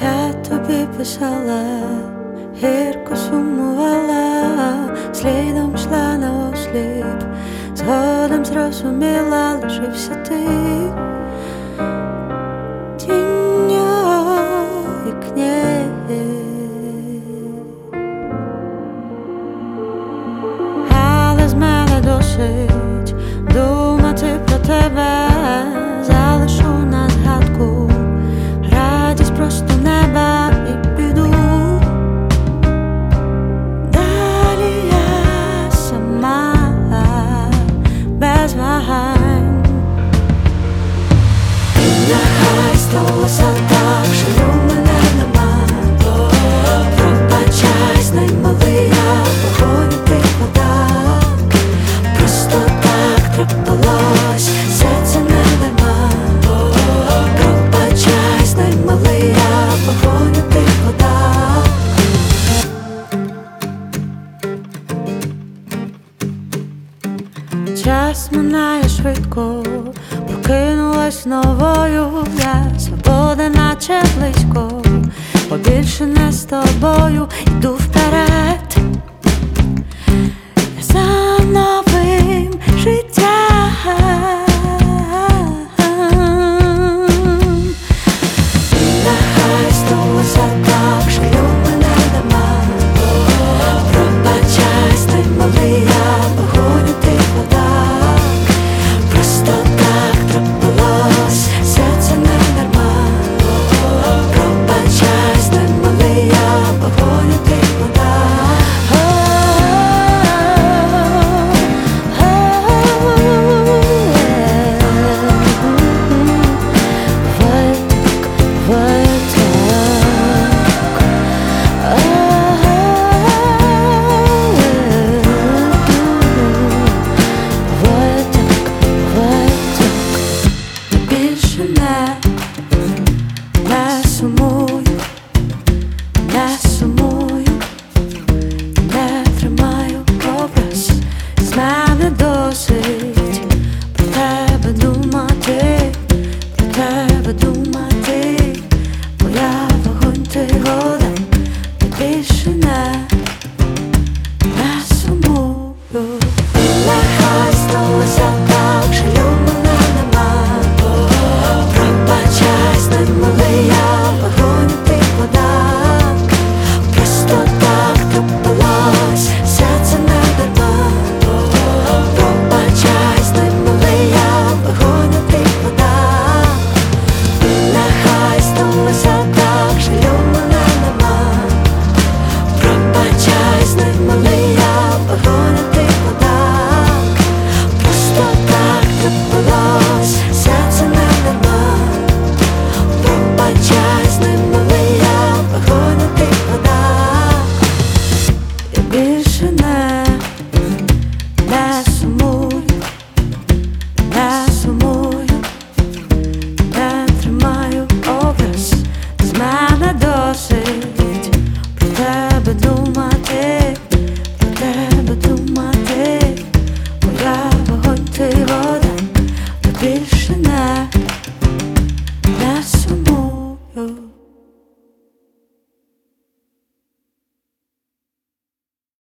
Я тобі писала, гірко сумувала, слідом йшла наосліп, згодом зрозуміла, лишився ти тінню вікні. Але з мене досить думати про тебе, залишу на згадку радість просто неба і піду. Далі я сама, без вагань. І нехай сталося так, що у мене нема. Пробачай, знай, малий, я вогонь у тих водах. Просто так трапилось, серця не нема. Пробачай, знай, малий, я вогонь у тих водах. Час минає швидко, прокинулась новою. Я свобода наче близько, побільше не з тобою, йду вперед.